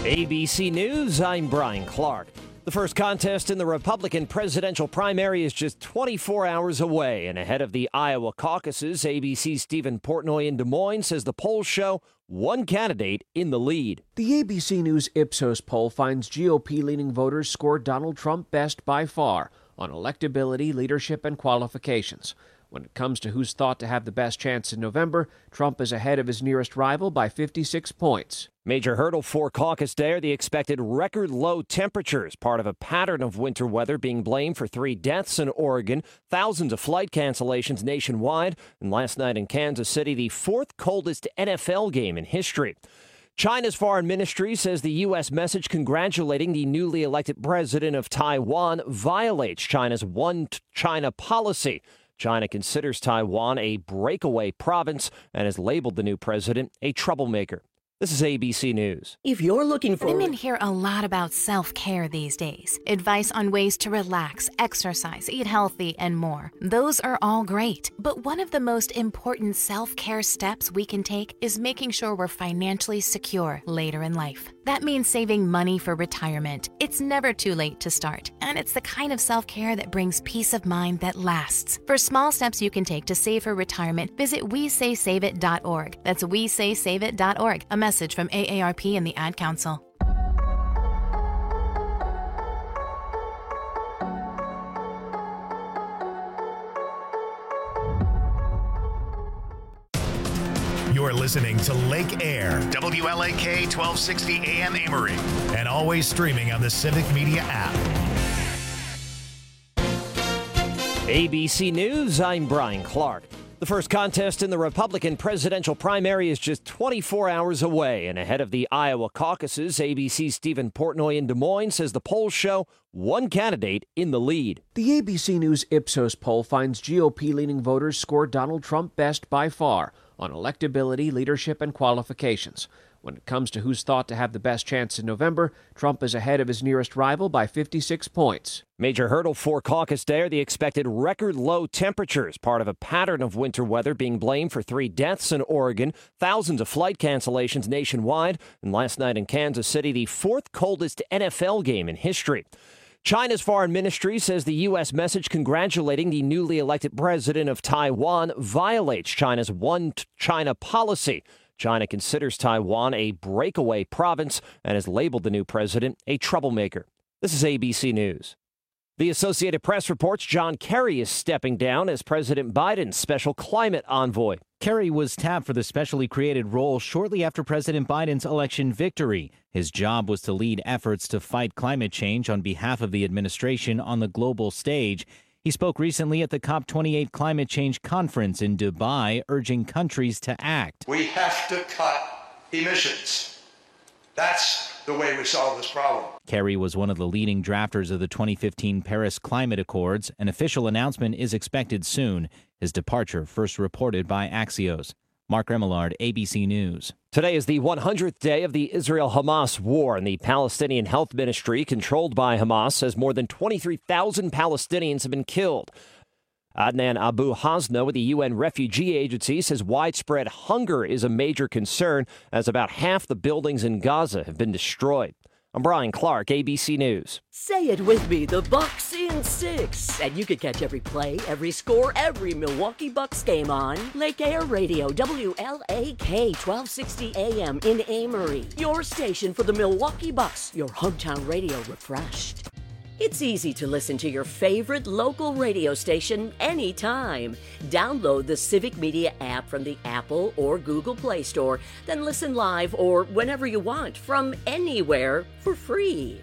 ABC News, I'm Brian Clark. The first contest in the Republican presidential primary is just 24 hours away, and ahead of the Iowa caucuses, ABC's Stephen Portnoy in Des Moines says the polls show one candidate in the lead. The ABC News Ipsos poll finds GOP-leaning voters scored Donald Trump best by far on electability, leadership, and qualifications. When it comes to who's thought to have the best chance in November, Trump is ahead of his nearest rival by 56 points. Major hurdle for caucus day are the expected record low temperatures, part of a pattern of winter weather being blamed for 3 deaths in Oregon, thousands of flight cancellations nationwide, and last night in Kansas City, the 4th coldest NFL game in history. China's foreign ministry says the U.S. message congratulating the newly elected president of Taiwan violates China's One China policy. China considers Taiwan a breakaway province and has labeled the new president a troublemaker. This is ABC News. If you're looking for... Women hear a lot about self-care these days. Advice on ways to relax, exercise, eat healthy, and more. Those are all great. But one of the most important self-care steps we can take is making sure we're financially secure later in life. That means saving money for retirement. It's never too late to start. And it's the kind of self-care that brings peace of mind that lasts. For small steps you can take to save for retirement, visit WeSaySaveIt.org. That's WeSaySaveIt.org. A message from AARP and the Ad Council. You're listening to Lake Air, WLAK 1260 AM Amory, and always streaming on the Civic Media app. ABC News, I'm Brian Clark. The first contest in the Republican presidential primary is just 24 hours away, and ahead of the Iowa caucuses, ABC's Stephen Portnoy in Des Moines says the polls show one candidate in the lead. The ABC News Ipsos poll finds GOP-leaning voters scored Donald Trump best by far on electability, leadership, and qualifications. When it comes to who's thought to have the best chance in November, Trump is ahead of his nearest rival by 56 points. Major hurdle for caucus day are the expected record low temperatures, part of a pattern of winter weather being blamed for 3 deaths in Oregon, thousands of flight cancellations nationwide, and last night in Kansas City, the 4th coldest NFL game in history. China's foreign ministry says the U.S. message congratulating the newly elected president of Taiwan violates China's One China policy. China considers Taiwan a breakaway province and has labeled the new president a troublemaker. This is ABC News. The Associated Press reports John Kerry is stepping down as President Biden's special climate envoy. Kerry was tapped for the specially created role shortly after President Biden's election victory. His job was to lead efforts to fight climate change on behalf of the administration on the global stage. He spoke recently at the COP28 climate change conference in Dubai, urging countries to act. We have to cut emissions. That's the way we solve this problem. Kerry was one of the leading drafters of the 2015 Paris Climate Accords. An official announcement is expected soon. His departure first reported by Axios. Mark Remillard, ABC News. Today is the 100th day of the Israel-Hamas war, and the Palestinian Health Ministry, controlled by Hamas, says more than 23,000 Palestinians have been killed. Adnan Abu Hasna with the UN Refugee Agency says widespread hunger is a major concern, as about half the buildings in Gaza have been destroyed. I'm Brian Clark, ABC News. Say it with me, the Bucks in 6. And you can catch every play, every score, every Milwaukee Bucks game on Lake Air Radio, WLAK 1260 AM in Amory. Your station for the Milwaukee Bucks, your hometown radio refreshed. It's easy to listen to your favorite local radio station anytime. Download the Civic Media app from the Apple or Google Play Store, then listen live or whenever you want from anywhere for free.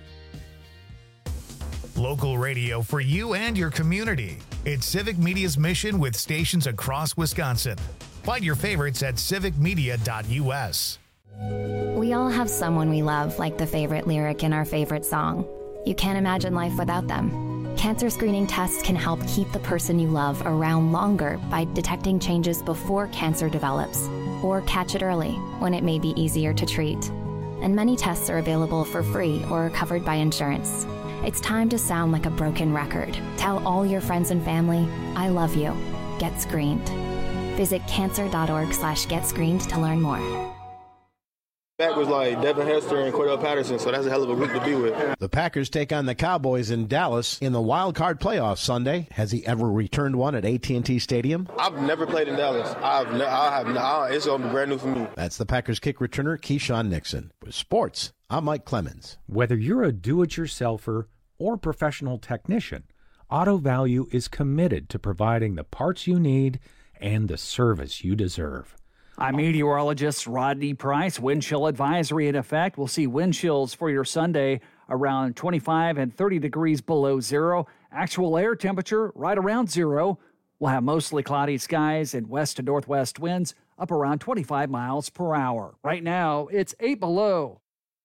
Local radio for you and your community. It's Civic Media's mission with stations across Wisconsin. Find your favorites at civicmedia.us. We all have someone we love, like the favorite lyric in our favorite song. You can't imagine life without them. Cancer screening tests can help keep the person you love around longer by detecting changes before cancer develops, or catch it early when it may be easier to treat. And many tests are available for free or are covered by insurance. It's time to sound like a broken record. Tell all your friends and family, I love you. Get screened. Visit cancer.org/getscreened to learn more. Back was like Devin Hester and Cordell Patterson, so that's a hell of a group to be with. The Packers take on the Cowboys in Dallas in the wild card playoff Sunday. Has he ever returned one at AT&T Stadium? I've never played in Dallas. It's going to be brand new for me. That's the Packers kick returner, Keyshawn Nixon. With sports, I'm Mike Clemens. Whether you're a do-it-yourselfer or professional technician, Auto Value is committed to providing the parts you need and the service you deserve. I'm meteorologist Rodney Price. Wind chill advisory in effect. We'll see wind chills for your Sunday around 25 and 30 degrees below zero. Actual air temperature right around zero. We'll have mostly cloudy skies and west to northwest winds up around 25 miles per hour. Right now, it's 8 below.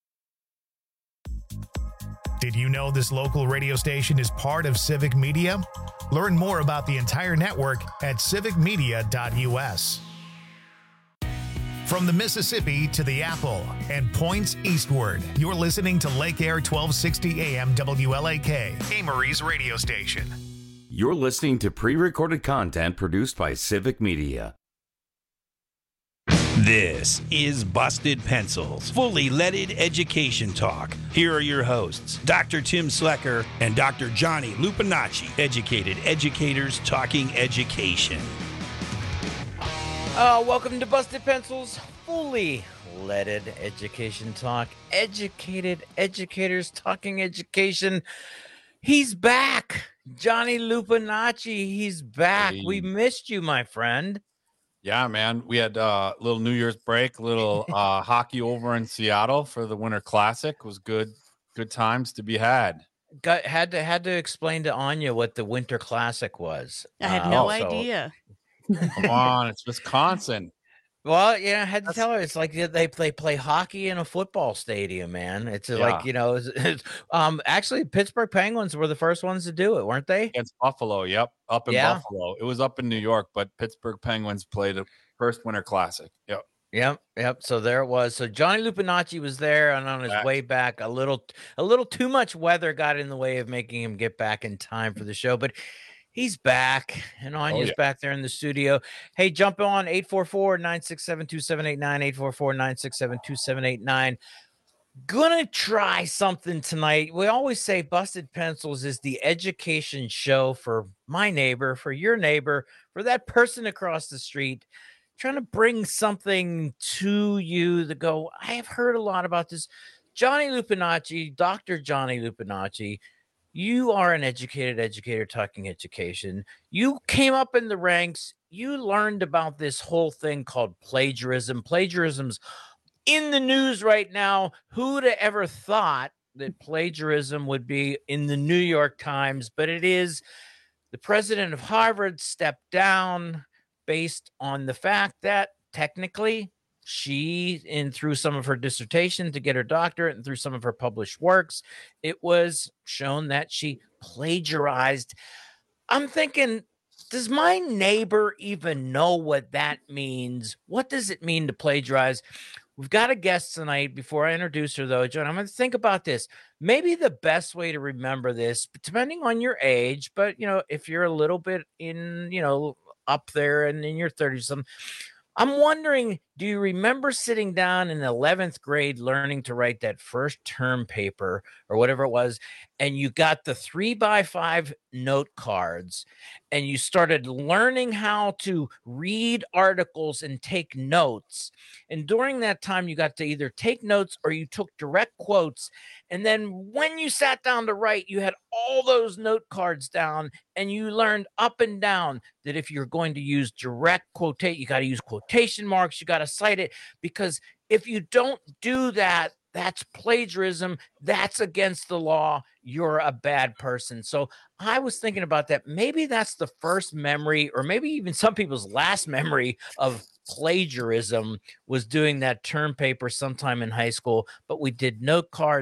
Did you know this local radio station is part of Civic Media? Learn more about the entire network at civicmedia.us. From the Mississippi to the Apple and points eastward, you're listening to Lake Air 1260 AM WLAK, Amory's radio station. You're listening to pre-recorded content produced by Civic Media. This is Busted Pencils, fully leaded education talk. Here are your hosts, Dr. Tim Slecker and Dr. Johnny Lupinacci, educated educators talking education. Welcome to Busted Pencils, fully leaded education talk. Educated educators talking education. He's back. Johnny Lupinacci, he's back. Hey. We missed you, my friend. Yeah, man. We had a little New Year's break, little hockey over in Seattle for the Winter Classic. It was good times to be had. Had to explain to Anya what the Winter Classic was. I had no idea. Come on, it's Wisconsin. Well, yeah, I had to tell her it's like they play hockey in a football stadium, man. It's like, actually Pittsburgh Penguins were the first ones to do it, weren't they? Against Buffalo, yep, up in Buffalo. It was up in New York, but Pittsburgh Penguins played the first Winter Classic. Yep. So there it was. So Johnny Lupinacci was there, and on his way back, a little too much weather got in the way of making him get back in time for the show, but he's back, and Anya's back there in the studio. Hey, jump on 844-967-2789, 844-967-2789. Gonna try something tonight. We always say Busted Pencils is the education show for my neighbor, for your neighbor, for that person across the street. Trying to bring something to you to go, I have heard a lot about this. Johnny Lupinacci, Dr. Johnny Lupinacci, you are an educated educator talking education. You came up in the ranks. You learned about this whole thing called plagiarism. Plagiarism's in the news right now. Who'd have ever thought that plagiarism would be in the New York Times? But it is. The president of Harvard stepped down based on the fact that technically she, through some of her dissertation to get her doctorate and through some of her published works, it was shown that she plagiarized. I'm thinking, does my neighbor even know what that means? What does it mean to plagiarize? We've got a guest tonight. Before I introduce her, though, John, I'm going to think about this. Maybe the best way to remember this, depending on your age, but, if you're a little bit up there and in your 30s, I'm wondering, do you remember sitting down in the 11th grade learning to write that first term paper or whatever it was, and you got the 3x5 note cards, and you started learning how to read articles and take notes? And during that time, you got to either take notes or you took direct quotes. And then when you sat down to write, you had all those note cards down, and you learned up and down that if you're going to use direct quotate, you got to use quotation marks, you got to cite it, because if you don't do that, that's plagiarism. That's against the law. You're a bad person. So I was thinking about that. Maybe that's the first memory, or maybe even some people's last memory of plagiarism was doing that term paper sometime in high school. But we did note cards.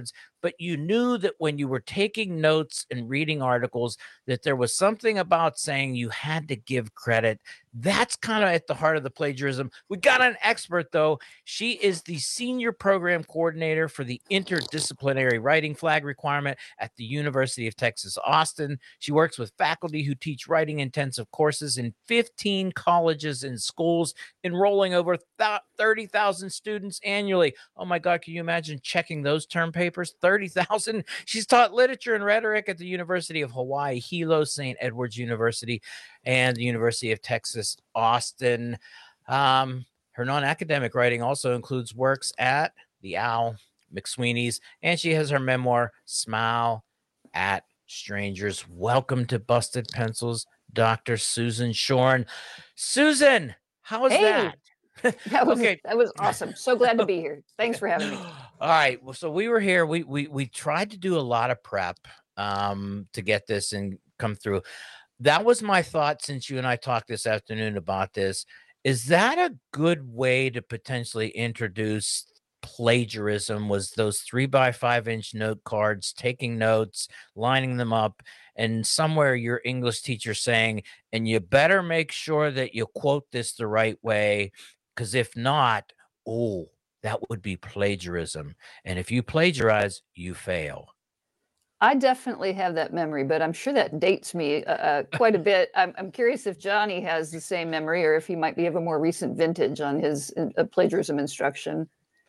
but you knew that when you were taking notes and reading articles, that there was something about saying you had to give credit. That's kind of at the heart of the plagiarism. We got an expert, though. She is the senior program coordinator for the interdisciplinary writing flag requirement at the University of Texas, Austin. She works with faculty who teach writing intensive courses in 15 colleges and schools, enrolling over 30,000 students annually. Oh my God, can you imagine checking those term papers? 30,000. She's taught literature and rhetoric at the University of Hawaii, Hilo, St. Edward's University, and the University of Texas, Austin. Her non-academic writing also includes works at the Al McSweeney's, and she has her memoir, Smile at Strangers. Welcome to Busted Pencils, Dr. Susan Shorn. Susan, how is that? That was awesome. So glad to be here. Thanks for having me. All right. Well, so we were here. We tried to do a lot of prep to get this and come through. That was my thought since you and I talked this afternoon about this. Is that a good way to potentially introduce plagiarism? Was those 3x5-inch note cards, taking notes, lining them up, and somewhere your English teacher saying, and you better make sure that you quote this the right way, because if not, that would be plagiarism. And if you plagiarize, you fail. I definitely have that memory, but I'm sure that dates me quite a bit. I'm curious if Johnny has the same memory, or if he might be of a more recent vintage on his plagiarism instruction.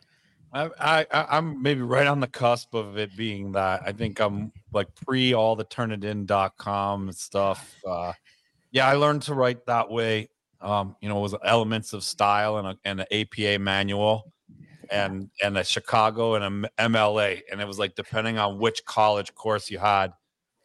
I'm maybe right on the cusp of it being that. I think I'm like pre all the turnitin.com stuff. Yeah, I learned to write that way. It was elements of style and an APA manual and a Chicago and a MLA. And it was like, depending on which college course you had,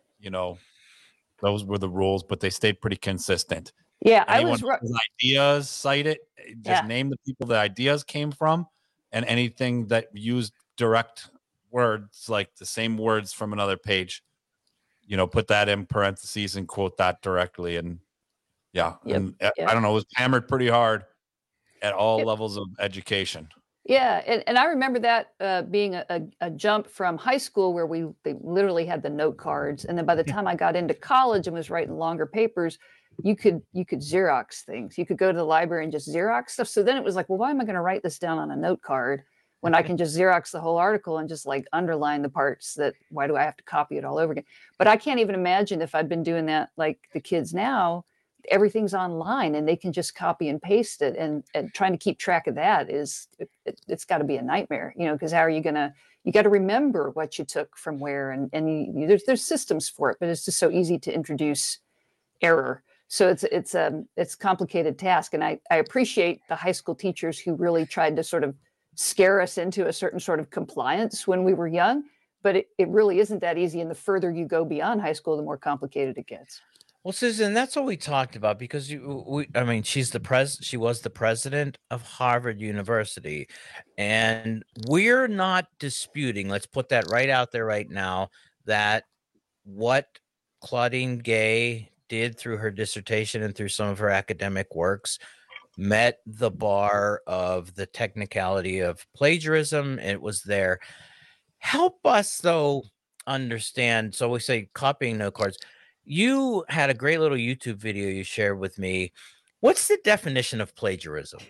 those were the rules, but they stayed pretty consistent. Yeah. Anyone whose ideas cite it, just name the people the ideas came from, and anything that used direct words, like the same words from another page, put that in parentheses and quote that directly. And I don't know, it was hammered pretty hard at all levels of education. Yeah, and I remember that being a jump from high school where they literally had the note cards, and then by the time I got into college and was writing longer papers, you could Xerox things. You could go to the library and just Xerox stuff. So then it was like, well, why am I going to write this down on a note card when I can just Xerox the whole article and just like underline the parts that, why do I have to copy it all over again? But I can't even imagine if I'd been doing that like the kids now. Everything's online and they can just copy and paste it, and trying to keep track of that it's got to be a nightmare, because how are you got to remember what you took from where, and there's systems for it, but it's just so easy to introduce error. So it's a complicated task. And I appreciate the high school teachers who really tried to sort of scare us into a certain sort of compliance when we were young, but it really isn't that easy. And the further you go beyond high school, the more complicated it gets. Well, Susan, that's what we talked about, because she was the president of Harvard University, and we're not disputing, let's put that right out there right now, that what Claudine Gay did through her dissertation and through some of her academic works met the bar of the technicality of plagiarism. It was there. Help us, though, understand. So we say copying note cards. You had a great little YouTube video you shared with me. What's the definition of plagiarism?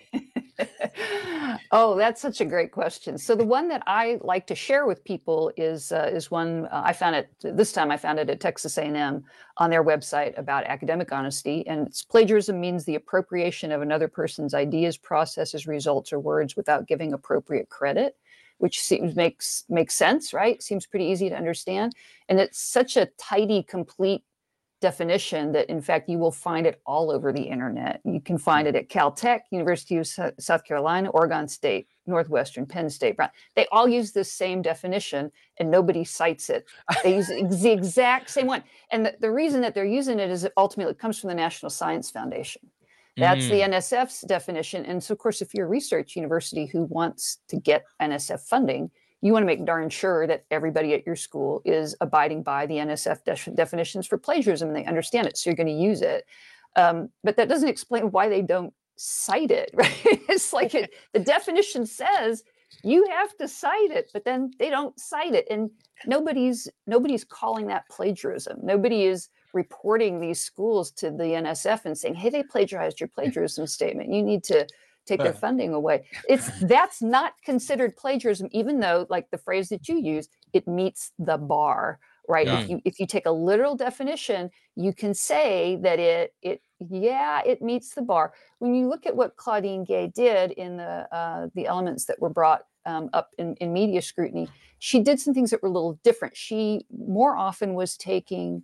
Oh, that's such a great question. So the one that I like to share with people is one I found it this time. I found it at Texas A&M on their website about academic honesty, and it's plagiarism means the appropriation of another person's ideas, processes, results, or words without giving appropriate credit, which makes sense, right? Seems pretty easy to understand, and it's such a tidy, complete definition that in fact you will find it all over the internet. You can find it at Caltech, University of South Carolina, Oregon State, Northwestern, Penn State. They all use this same definition and nobody cites it. They use the exact same one. And the reason that they're using it is it ultimately comes from the National Science Foundation. That's the NSF's definition. And so of course, if you're a research university who wants to get NSF funding, you want to make darn sure that everybody at your school is abiding by the NSF definitions for plagiarism and they understand it. So you're going to use it. But that doesn't explain why they don't cite it, right? It's like the definition says you have to cite it, but then they don't cite it. And nobody's calling that plagiarism. Nobody is reporting these schools to the NSF and saying, hey, they plagiarized your plagiarism statement. You need to take their funding away. That's not considered plagiarism, even though, like the phrase that you use, it meets the bar, right? Yeah. If you take a literal definition, you can say that it meets the bar. When you look at what Claudine Gay did in the elements that were brought up in media scrutiny, she did some things that were a little different. She more often was taking,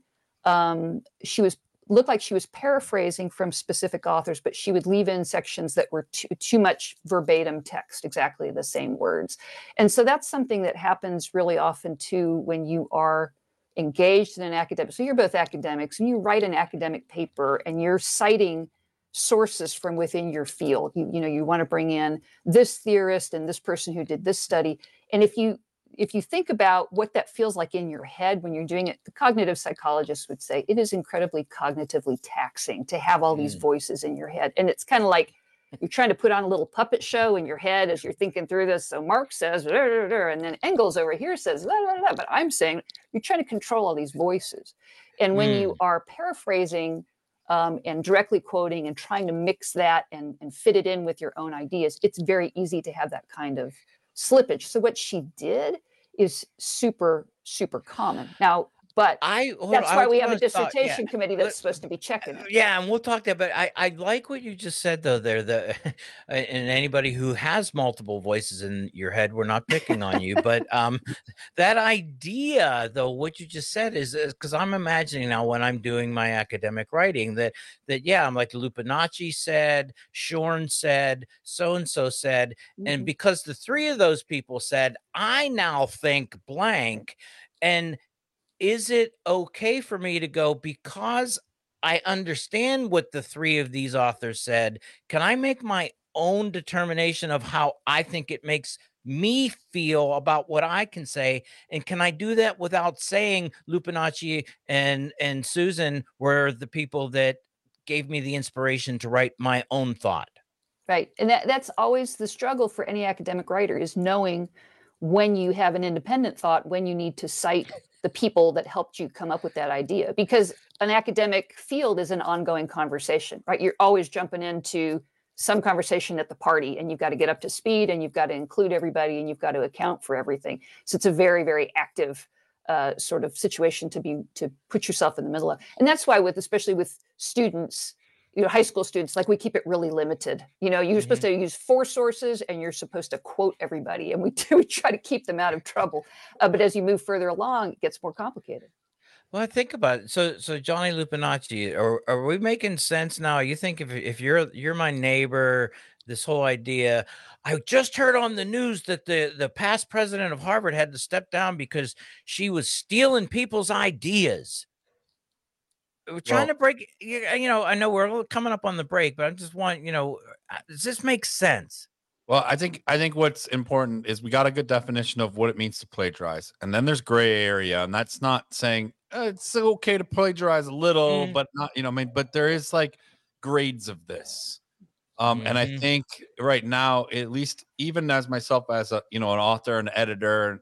looked like she was paraphrasing from specific authors, but she would leave in sections that were too much verbatim text, exactly the same words. And so that's something that happens really often too when you are engaged in an academic. So you're both academics and you write an academic paper and you're citing sources from within your field. You want to bring in this theorist and this person who did this study. And if you think about what that feels like in your head when you're doing it, the cognitive psychologists would say it is incredibly cognitively taxing to have all these voices in your head. And it's kind of like you're trying to put on a little puppet show in your head as you're thinking through this. So Marx says, and then Engels over here says, but I'm saying you're trying to control all these voices. And when you are paraphrasing and directly quoting and trying to mix that and fit it in with your own ideas, it's very easy to have that kind of slippage. So what she did is super, super common. Now, but that's why we have a dissertation committee that's supposed to be checking it. Yeah, and we'll talk there. But I like what you just said, though, there. And anybody who has multiple voices in your head, we're not picking on you. But that idea, though, what you just said is because I'm imagining now when I'm doing my academic writing that I'm like Lupinacci said, Shorn said, so-and-so said. And because the three of those people said, I now think blank. And is it okay for me to go, because I understand what the three of these authors said, can I make my own determination of how I think it makes me feel about what I can say? And can I do that without saying Lupinacci and Susan were the people that gave me the inspiration to write my own thought? Right. And that's always the struggle for any academic writer, is knowing when you have an independent thought, when you need to cite the people that helped you come up with that idea, because an academic field is an ongoing conversation, right? You're always jumping into some conversation at the party and you've got to get up to speed and you've got to include everybody and you've got to account for everything. So it's a very, very active sort of situation to put yourself in the middle of. And that's why especially with students, high school students, like we keep it really limited. You're supposed to use 4 sources and you're supposed to quote everybody. And we try to keep them out of trouble. But as you move further along, it gets more complicated. Well, think about it. So Johnny Lupinacci, are we making sense now? You think if you're my neighbor, this whole idea, I just heard on the news that the past president of Harvard had to step down because she was stealing people's ideas. We're trying to break, I know we're coming up on the break, but I just want, does this make sense? Well, I think what's important is we got a good definition of what it means to plagiarize. And then there's gray area. And that's not saying it's okay to plagiarize a little, but not, but there is like grades of this. And I think right now, at least even as myself as a, an author, an editor,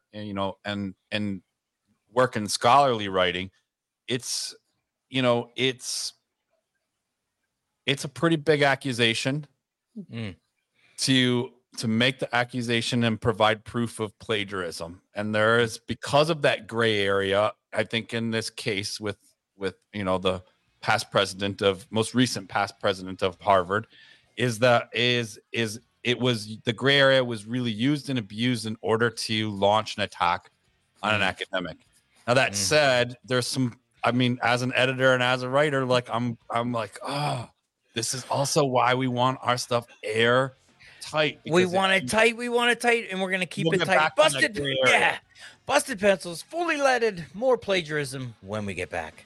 and work in scholarly writing, it's a pretty big accusation to make the accusation and provide proof of plagiarism. And there is, because of that gray area, I think in this case with the most recent past president of Harvard, it was the gray area was really used and abused in order to launch an attack on an academic. Now that said, there's some, as an editor and as a writer, like I'm like, this is also why we want our stuff airtight. We want it tight, and we're gonna keep it tight. Busted pencils, fully leaded, more plagiarism when we get back.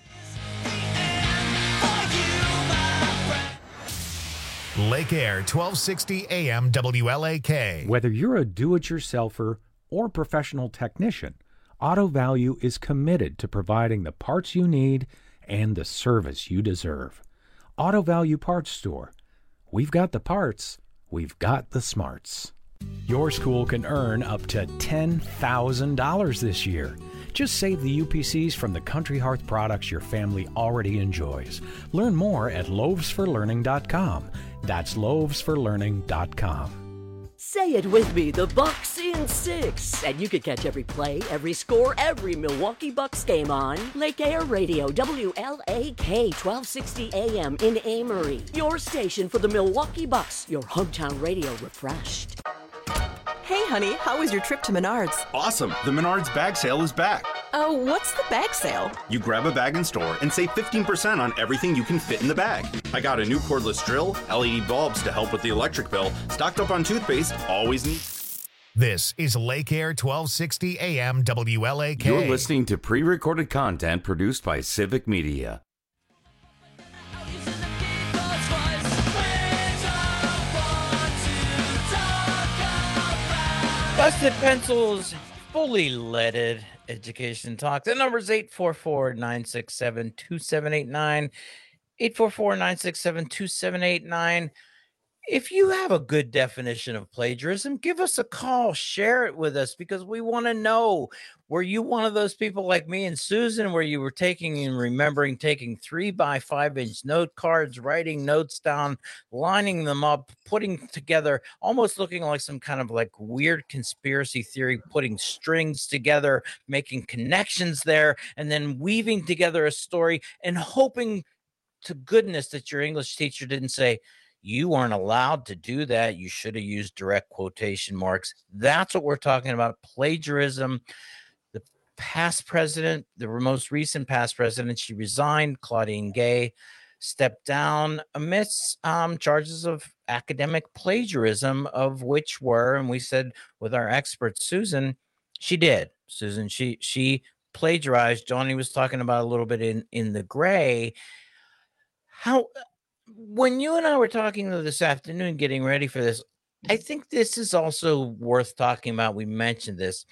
Lake Air, 1260 AM WLAK. Whether you're a do-it-yourselfer or professional technician, Auto Value is committed to providing the parts you need and the service you deserve. Auto Value Parts Store. We've got the parts, we've got the smarts. Your school can earn up to $10,000 this year. Just save the UPCs from the Country Hearth products your family already enjoys. Learn more at loavesforlearning.com. That's loavesforlearning.com. Say it with me, the Bucks in 6. And you can catch every play, every score, every Milwaukee Bucks game on Lake Air Radio, WLAK 1260 AM in Amory. Your station for the Milwaukee Bucks, your hometown radio refreshed. Hey, honey, how was your trip to Menards? Awesome. The Menards bag sale is back. Oh, what's the bag sale? You grab a bag in store and save 15% on everything you can fit in the bag. I got a new cordless drill, LED bulbs to help with the electric bill, stocked up on toothpaste, always need. This is Lake Air 1260 AM WLAK. You're listening to pre-recorded content produced by Civic Media. Busted Pencils, fully leaded education talk. The number is 844-967-2789. 844-967-2789. If you have a good definition of plagiarism, give us a call, share it with us, because we want to know, were you one of those people like me and Susan where you were taking and remembering taking 3x5-inch note cards, writing notes down, lining them up, putting together, almost looking like some kind of like weird conspiracy theory, putting strings together, making connections there, and then weaving together a story and hoping to goodness that your English teacher didn't say, you weren't allowed to do that. You should have used direct quotation marks. That's what we're talking about. Plagiarism. The past president, the most recent past president, she resigned. Claudine Gay stepped down amidst charges of academic plagiarism, of which were, and we said with our expert Susan, she did. Susan, she plagiarized. Johnny was talking about a little bit in the gray. How, when you and I were talking this afternoon, getting ready for this, I think this is also worth talking about. We mentioned this.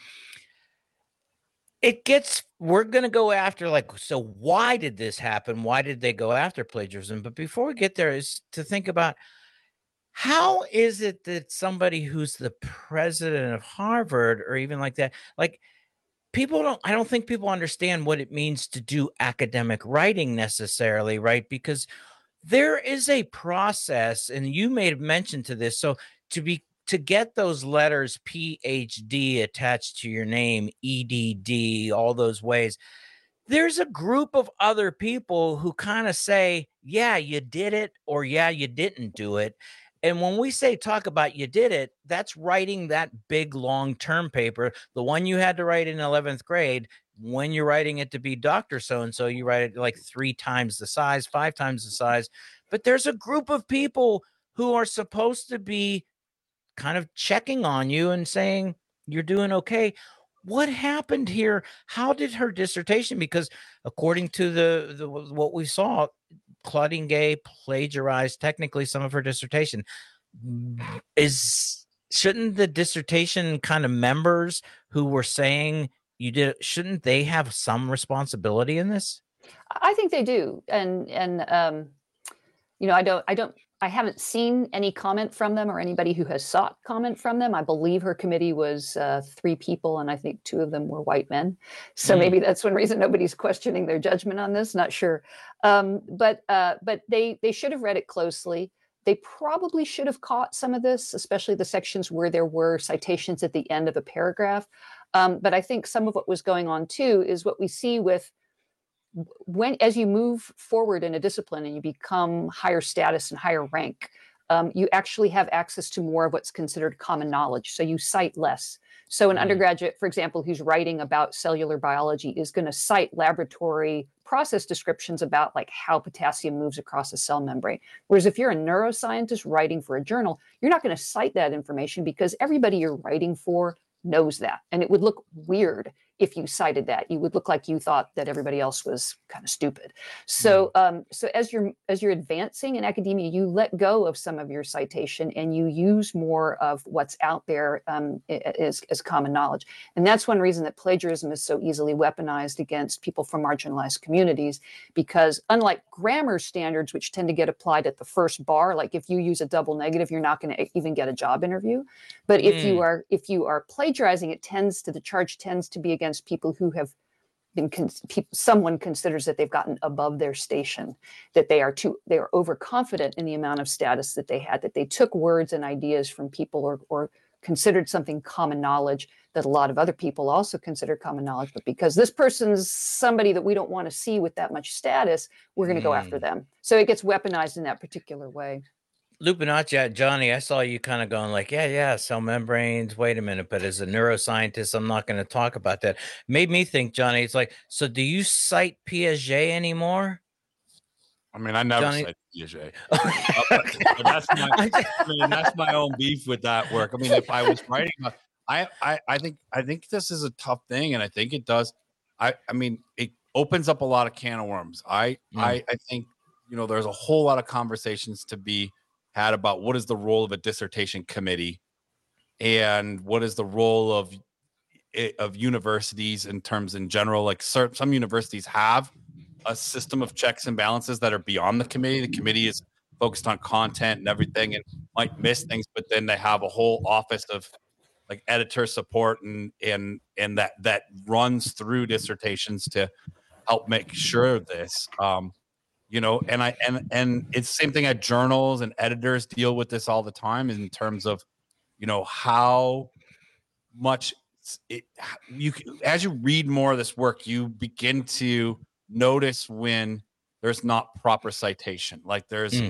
We're going to go after, like, so why did this happen? Why did they go after plagiarism? But before we get there is to think about, how is it that somebody who's the president of Harvard or even like that, like, I don't think people understand what it means to do academic writing necessarily, right? Because there is a process, and you made mention to this. So to get those letters PhD attached to your name, EDD, all those ways, there's a group of other people who kind of say, yeah, you did it, or yeah, you didn't do it. And when we say talk about you did it, that's writing that big long-term paper, the one you had to write in 11th grade. When you're writing it to be Dr. So-and-so, you write it like 3 times the size, 5 times the size. But there's a group of people who are supposed to be kind of checking on you and saying you're doing okay. What happened here? How did her dissertation? Because according to the what we saw, Claudine Gay plagiarized technically some of her dissertation. Shouldn't the dissertation kind of members who were saying you did, shouldn't they have some responsibility in this? I think they do. And you know, I haven't seen any comment from them or anybody who has sought comment from them. I believe her committee was 3 people, and I think 2 of them were white men. So maybe that's one reason nobody's questioning their judgment on this. Not sure. But they should have read it closely. They probably should have caught some of this, especially the sections where there were citations at the end of a paragraph. But I think some of what was going on too is what we see with as you move forward in a discipline and you become higher status and higher rank, you actually have access to more of what's considered common knowledge. So you cite less. So an undergraduate, for example, who's writing about cellular biology is going to cite laboratory process descriptions about like how potassium moves across a cell membrane. Whereas if you're a neuroscientist writing for a journal, you're not going to cite that information because everybody you're writing for knows that. And it would look weird if you cited that. You would look like you thought that everybody else was kind of stupid. So so as you're advancing in academia, you let go of some of your citation and you use more of what's out there as common knowledge. And that's one reason that plagiarism is so easily weaponized against people from marginalized communities, because unlike grammar standards, which tend to get applied at the first bar, like if you use a double negative, you're not going to even get a job interview. But if you are plagiarizing, the charge tends to be against people who have been someone considers that they've gotten above their station, that they are overconfident in the amount of status that they had, that they took words and ideas from people or considered something common knowledge that a lot of other people also consider common knowledge. But because this person's somebody that we don't want to see with that much status, we're going to go after them. So it gets weaponized in that particular way. Lupinacci, Johnny, I saw you kind of going like, yeah, cell membranes. Wait a minute. But as a neuroscientist, I'm not going to talk about that. Made me think, Johnny, it's like, so do you cite Piaget anymore? I mean, I never cite Piaget. That's my own beef with that work. I mean, if I was writing, I think this is a tough thing, and I think it does. I mean, it opens up a lot of can of worms. I think, there's a whole lot of conversations to be had about what is the role of a dissertation committee and what is the role of universities in terms in general. Like some universities have a system of checks and balances that are beyond the committee. The committee is focused on content and everything and might miss things, but then they have a whole office of like editor support and that runs through dissertations to help make sure of this. And it's the same thing at journals, and editors deal with this all the time in terms of, how much as you read more of this work, you begin to notice when there's not proper citation. Like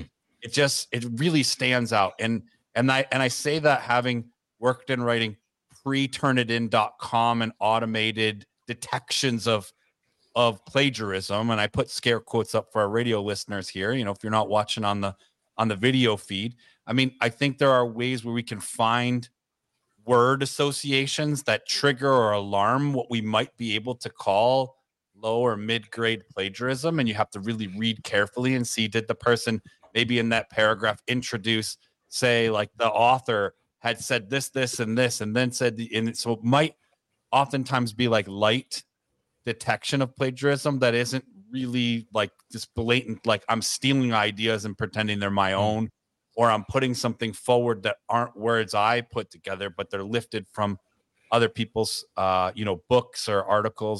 it really stands out. And I say that having worked in writing pre-Turnitin.com and automated detections of plagiarism, and I put scare quotes up for our radio listeners here. If you're not watching on the video feed, I mean, I think there are ways where we can find word associations that trigger or alarm what we might be able to call low or mid-grade plagiarism, and you have to really read carefully and see, did the person maybe in that paragraph introduce, say, like the author had said this, and this, and then said so it might oftentimes be like light detection of plagiarism that isn't really like just blatant, like I'm stealing ideas and pretending they're my own, or I'm putting something forward that aren't words I put together, but they're lifted from other people's books or articles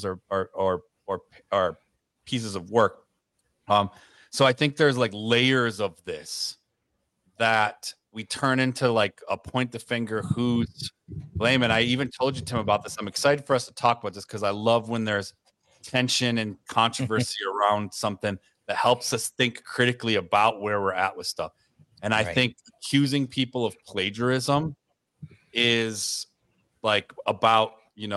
or pieces of work. So I think there's like layers of this that we turn into like a point the finger who's blame. And I even told you, Tim, about this. I'm excited for us to talk about this because I love when there's tension and controversy around something that helps us think critically about where we're at with stuff. And I think accusing people of plagiarism is like about,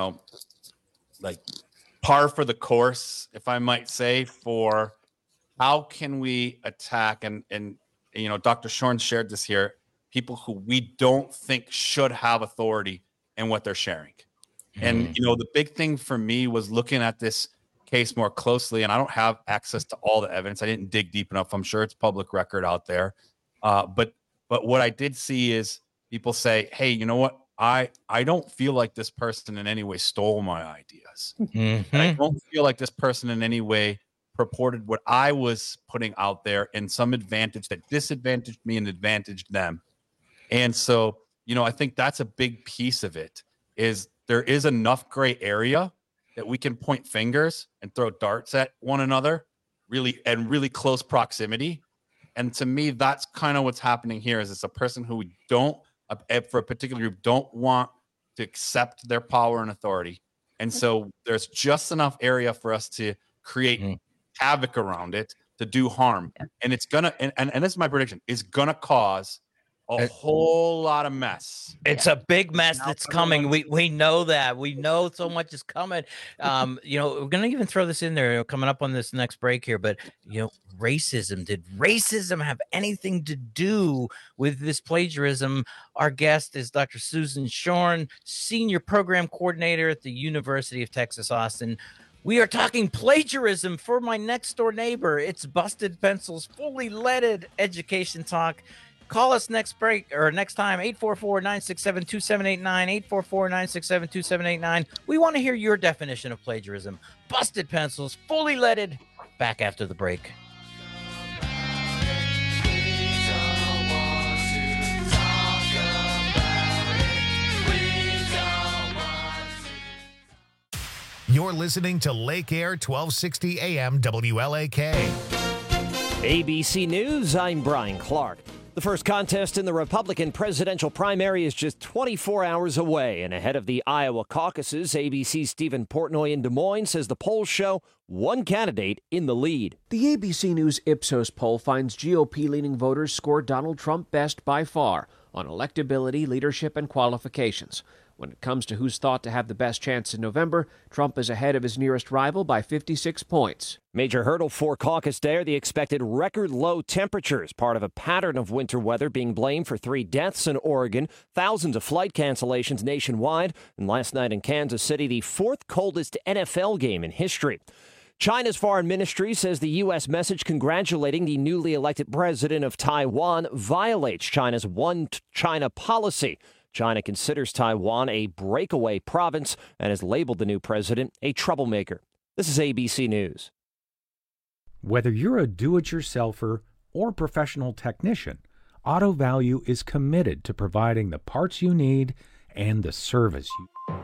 like par for the course, if I might say, for how can we attack and Dr. Shorn shared this here, people who we don't think should have authority in what they're sharing. And, the big thing for me was looking at this case more closely, and I don't have access to all the evidence. I didn't dig deep enough. I'm sure it's public record out there. But what I did see is people say, hey, you know what? I don't feel like this person in any way stole my ideas. And I don't feel like this person in any way purported what I was putting out there in some advantage that disadvantaged me and advantaged them. And so, I think that's a big piece of it, is there is enough gray area that we can point fingers and throw darts at one another really close proximity. And to me, that's kind of what's happening here. Is it's a person who we don't, for a particular group, don't want to accept their power and authority. And so there's just enough area for us to create havoc around it, to do harm. And it's gonna, and this is my prediction, is gonna cause a whole lot of mess. It's a big mess that's coming. We know that. We know so much is coming. We're going to even throw this in there coming up on this next break here. But, racism. Did racism have anything to do with this plagiarism? Our guest is Dr. Susan Shorn, Senior Program Coordinator at the University of Texas, Austin. We are talking plagiarism for my next door neighbor. It's Busted Pencils, fully leaded education talk. Call us next break or next time, 844-967-2789, 844-967-2789. We want to hear your definition of plagiarism. Busted Pencils, fully leaded. Back after the break. You're listening to Lake Air 1260 AM WLAK. ABC News, I'm Brian Clark. The first contest in the Republican presidential primary is just 24 hours away, and ahead of the Iowa caucuses, ABC's Stephen Portnoy in Des Moines says the polls show one candidate in the lead. The ABC News Ipsos poll finds GOP-leaning voters score Donald Trump best by far on electability, leadership, and qualifications. When it comes to who's thought to have the best chance in November, Trump is ahead of his nearest rival by 56 points. Major hurdle for caucus day are the expected record low temperatures, part of a pattern of winter weather being blamed for 3 deaths in Oregon, thousands of flight cancellations nationwide, and last night in Kansas City, the 4th coldest NFL game in history. China's foreign ministry says the U.S. message congratulating the newly elected president of Taiwan violates China's One China policy. China considers Taiwan a breakaway province and has labeled the new president a troublemaker. This is ABC News. Whether you're a do-it-yourselfer or professional technician, Auto Value is committed to providing the parts you need and the service you need.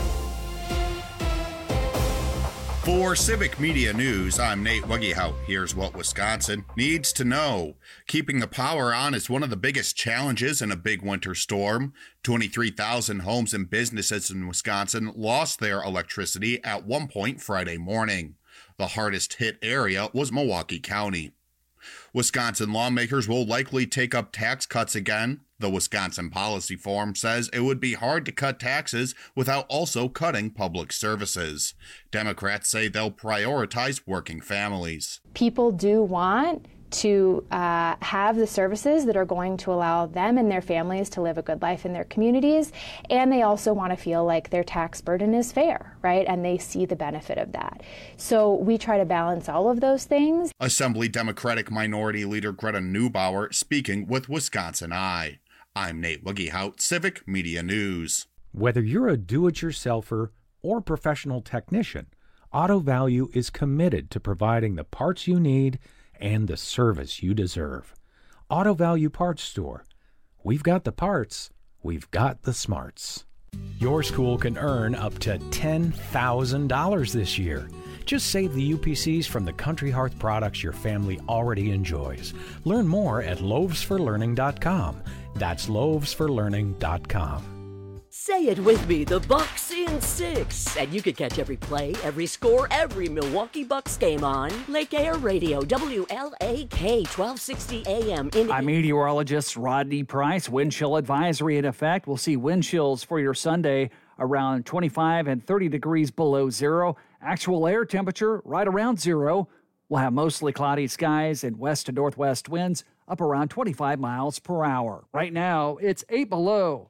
For Civic Media News, I'm Nate Wuggehout. Here's what Wisconsin needs to know. Keeping the power on is one of the biggest challenges in a big winter storm. 23,000 homes and businesses in Wisconsin lost their electricity at one point Friday morning. The hardest hit area was Milwaukee County. Wisconsin lawmakers will likely take up tax cuts again. The Wisconsin Policy Forum says it would be hard to cut taxes without also cutting public services. Democrats say they'll prioritize working families. People do want to have the services that are going to allow them and their families to live a good life in their communities, and they also want to feel like their tax burden is fair, right? And they see the benefit of that. So we try to balance all of those things. Assembly Democratic Minority Leader Greta Neubauer speaking with Wisconsin Eye. I'm Nate Wuggehout, Civic Media News. Whether you're a do-it-yourselfer or professional technician, Auto Value is committed to providing the parts you need and the service you deserve. Auto Value Parts Store. We've got the parts. We've got the smarts. Your school can earn up to $10,000 this year. Just save the UPCs from the Country Hearth products your family already enjoys. Learn more at loavesforlearning.com. That's loavesforlearning.com. Say it with me, the Bucks in 6. And you can catch every play, every score, every Milwaukee Bucks game on Lake Air Radio, WLAK 1260 AM. I'm meteorologist Rodney Price. Wind chill advisory in effect. We'll see wind chills for your Sunday around 25 and 30 degrees below zero. Actual air temperature right around zero. We'll have mostly cloudy skies and west to northwest winds up around 25 miles per hour. Right now, it's 8 below.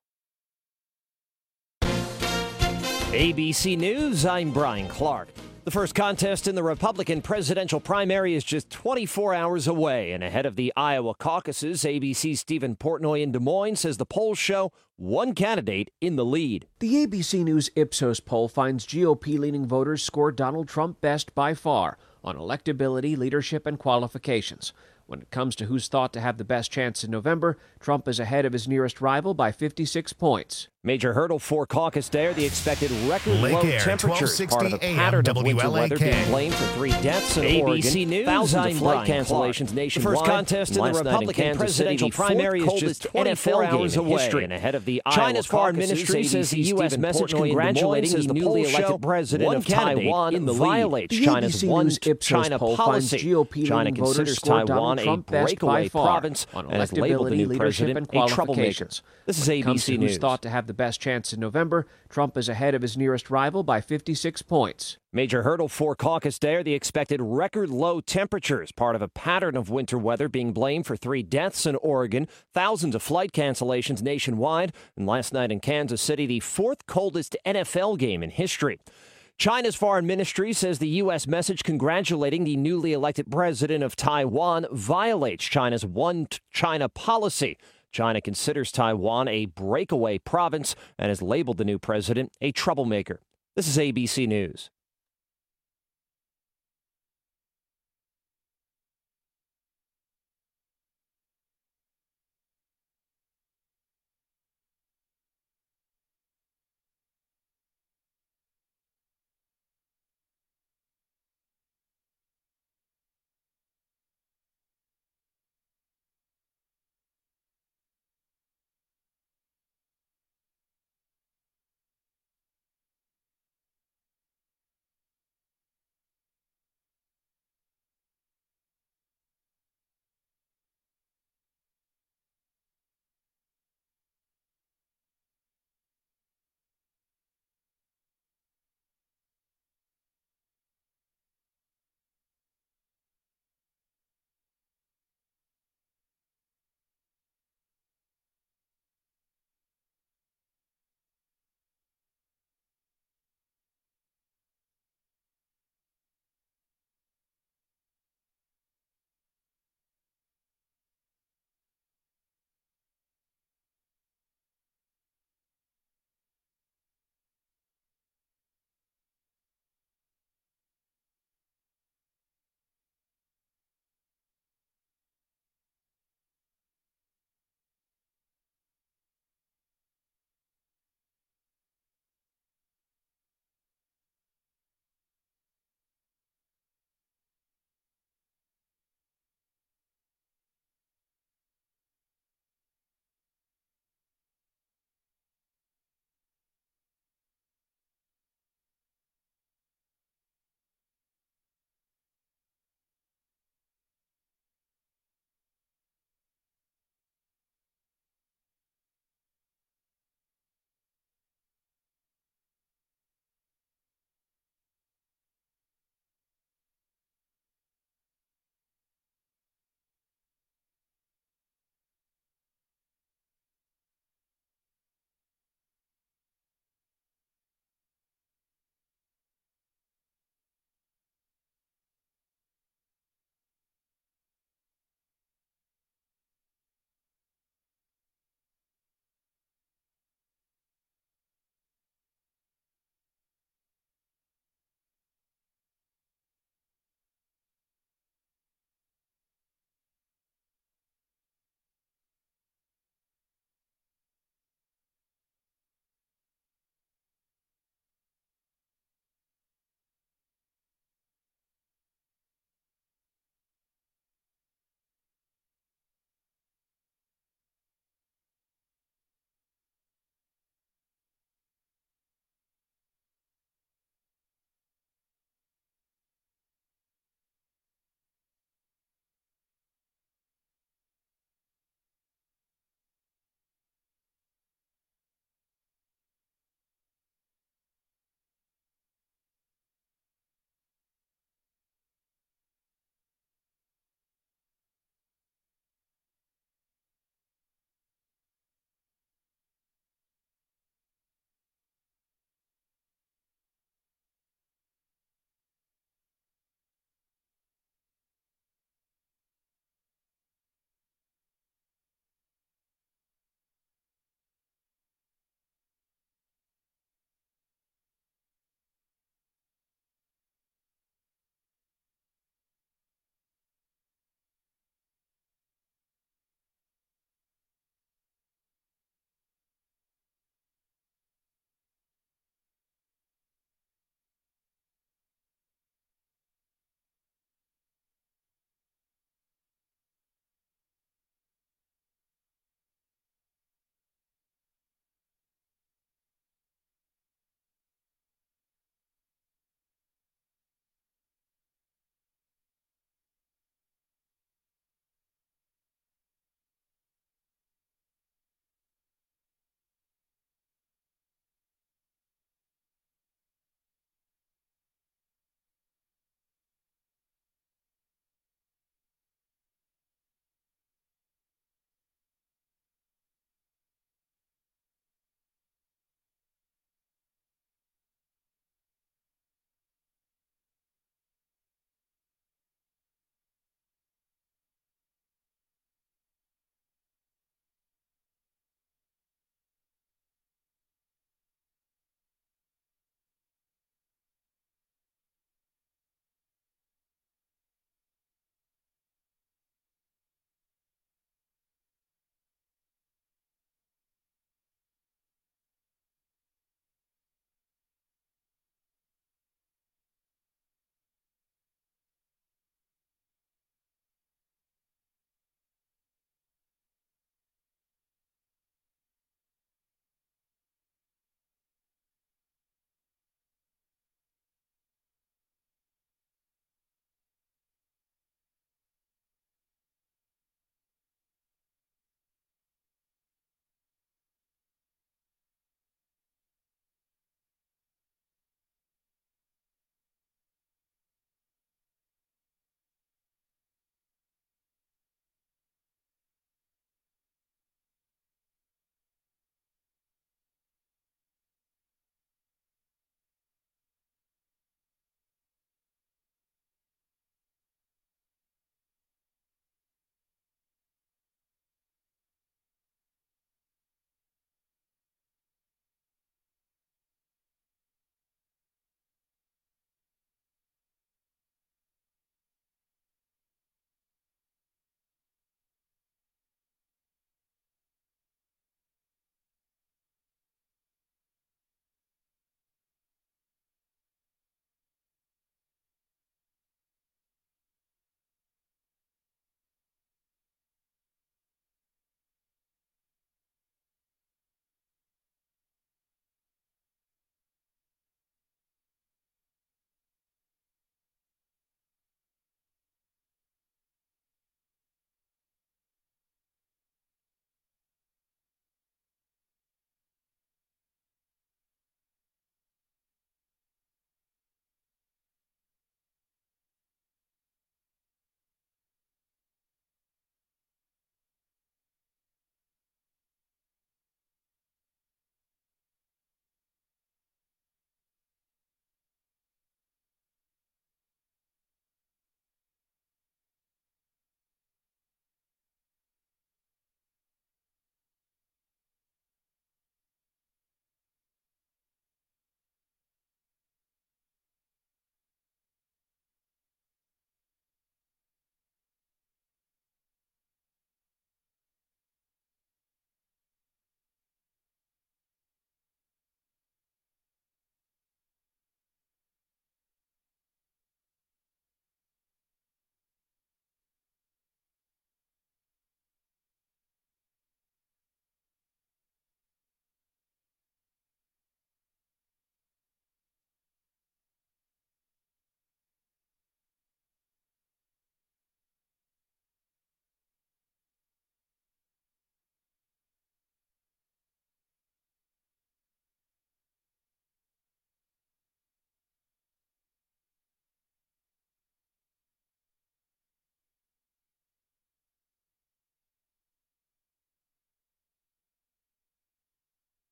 ABC News, I'm Brian Clark. The first contest in the Republican presidential primary is just 24 hours away, and ahead of the Iowa caucuses, ABC's Stephen Portnoy in Des Moines says the polls show one candidate in the lead. The ABC News Ipsos poll finds GOP-leaning voters score Donald Trump best by far on electability, leadership, and qualifications. When it comes to who's thought to have the best chance in November, Trump is ahead of his nearest rival by 56 points. Major hurdle for Caucus Day are the expected record Lake low Air, temperatures, part of a 1260 AM, pattern of winter weather being WLAK. blamed for 3 deaths in ABC Oregon, News, thousands I'm of flight Brian cancellations Clark. nationwide. The first contest and in the last night Republican Kansas City, presidential the fourth primary is coldest just 24 NFL game hours in away. history. And ahead of the China's Iowa foreign caucuses, ministry says the U.S. Stephen message Portnoy in Des congratulating Moines, the the newly poll elected show, president one of candidate Taiwan in the lead. violates The China's ABC one News Ipsos China poll finds policy. GOP China leading voters considers score Taiwan Taiwan a a Trump best breakaway by far province on and has labeled the new leadership, president and a troublemaker. qualifications. This is When it comes ABC to News. who's thought to have the best chance in November, Trump is ahead of his nearest rival by 56 points. Major hurdle for Caucus Day are the expected record low temperatures, part of a pattern of winter weather being blamed for 3 deaths in Oregon, thousands of flight cancellations nationwide, and last night in Kansas City, the 4th coldest NFL game in history. China's foreign ministry says the U.S. message congratulating the newly elected president of Taiwan violates China's one China policy. China considers Taiwan a breakaway province and has labeled the new president a troublemaker. This is ABC News.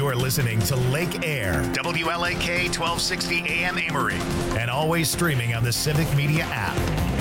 You're listening to Lake Air, WLAK 1260 AM Amory, and always streaming on the Civic Media app.